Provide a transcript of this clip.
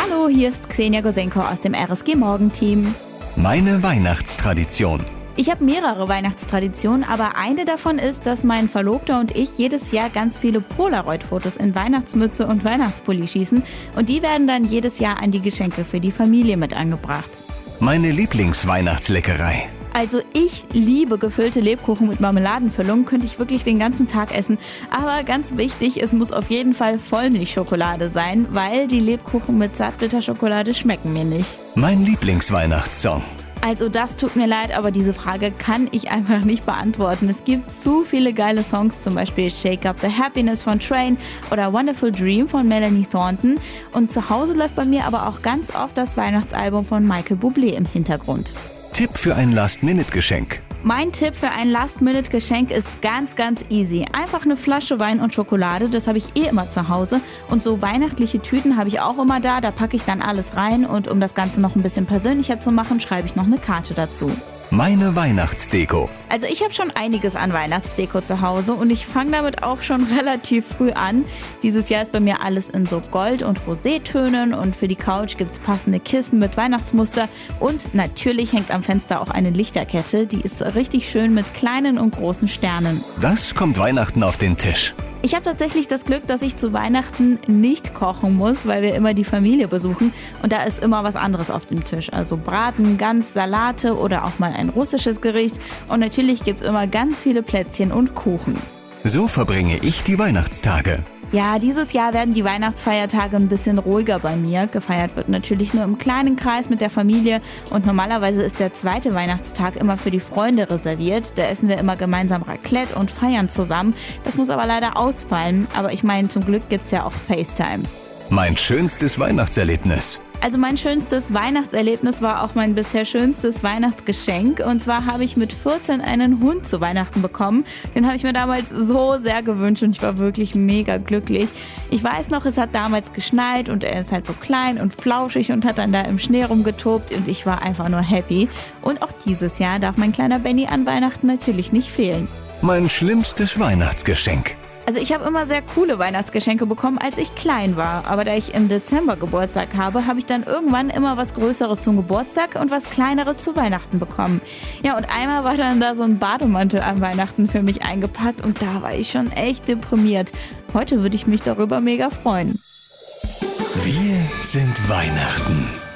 Hallo, hier ist Xenia Gosenko aus dem RSG Morgenteam. Meine Weihnachtstradition. Ich habe mehrere Weihnachtstraditionen, aber eine davon ist, dass mein Verlobter und ich jedes Jahr ganz viele Polaroid-Fotos in Weihnachtsmütze und Weihnachtspulli schießen und die werden dann jedes Jahr an die Geschenke für die Familie mit angebracht. Meine Lieblingsweihnachtsleckerei. Also ich liebe gefüllte Lebkuchen mit Marmeladenfüllung, könnte ich wirklich den ganzen Tag essen. Aber ganz wichtig, es muss auf jeden Fall Vollmilchschokolade sein, weil die Lebkuchen mit Zartbitterschokolade schmecken mir nicht. Mein Lieblingsweihnachtssong. Also das tut mir leid, aber diese Frage kann ich einfach nicht beantworten. Es gibt zu viele geile Songs, zum Beispiel Shake Up the Happiness von Train oder Wonderful Dream von Melanie Thornton. Und zu Hause läuft bei mir aber auch ganz oft das Weihnachtsalbum von Michael Bublé im Hintergrund. Tipp für ein Last-Minute-Geschenk. Mein Tipp für ein Last-Minute-Geschenk ist ganz easy. Einfach eine Flasche Wein und Schokolade, das habe ich immer zu Hause. Und so weihnachtliche Tüten habe ich auch immer da packe ich dann alles rein. Und um das Ganze noch ein bisschen persönlicher zu machen, schreibe ich noch eine Karte dazu. Meine Weihnachtsdeko. Also ich habe schon einiges an Weihnachtsdeko zu Hause und ich fange damit auch schon relativ früh an. Dieses Jahr ist bei mir alles in so Gold- und Rosétönen und für die Couch gibt es passende Kissen mit Weihnachtsmuster und natürlich hängt am Fenster auch eine Lichterkette, die ist richtig schön mit kleinen und großen Sternen. Das kommt Weihnachten auf den Tisch. Ich habe tatsächlich das Glück, dass ich zu Weihnachten nicht kochen muss, weil wir immer die Familie besuchen und da ist immer was anderes auf dem Tisch. Also Braten, Gans, Salate oder auch mal ein russisches Gericht und natürlich gibt es immer ganz viele Plätzchen und Kuchen. So verbringe ich die Weihnachtstage. Ja, dieses Jahr werden die Weihnachtsfeiertage ein bisschen ruhiger bei mir. Gefeiert wird natürlich nur im kleinen Kreis mit der Familie und normalerweise ist der zweite Weihnachtstag immer für die Freunde reserviert. Da essen wir immer gemeinsam Raclette und feiern zusammen. Das muss aber leider ausfallen, aber ich meine, zum Glück gibt's ja auch FaceTime. Mein schönstes Weihnachtserlebnis. Also mein schönstes Weihnachtserlebnis war auch mein bisher schönstes Weihnachtsgeschenk. Und zwar habe ich mit 14 einen Hund zu Weihnachten bekommen. Den habe ich mir damals so sehr gewünscht und ich war wirklich mega glücklich. Ich weiß noch, es hat damals geschneit und er ist halt so klein und flauschig und hat dann da im Schnee rumgetobt und ich war einfach nur happy. Und auch dieses Jahr darf mein kleiner Benny an Weihnachten natürlich nicht fehlen. Mein schlimmstes Weihnachtsgeschenk. Also ich habe immer sehr coole Weihnachtsgeschenke bekommen, als ich klein war. Aber da ich im Dezember Geburtstag habe ich dann irgendwann immer was Größeres zum Geburtstag und was Kleineres zu Weihnachten bekommen. Ja, und einmal war dann da so ein Bademantel an Weihnachten für mich eingepackt und da war ich schon echt deprimiert. Heute würde ich mich darüber mega freuen. Wir sind Weihnachten.